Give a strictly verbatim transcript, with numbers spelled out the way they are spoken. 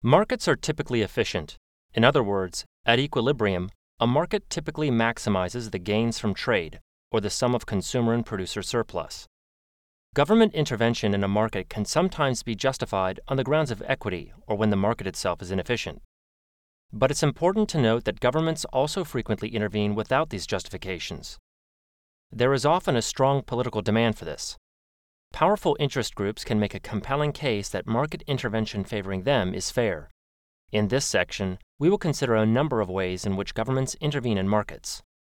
Markets are typically efficient. In other words, at equilibrium, a market typically maximizes the gains from trade, or the sum of consumer and producer surplus. Government intervention in a market can sometimes be justified on the grounds of equity or when the market itself is inefficient. But it's important to note that governments also frequently intervene without these justifications. There is often a strong political demand for this. Powerful interest groups can make a compelling case that market intervention favoring them is fair. In this section, we will consider a number of ways in which governments intervene in markets.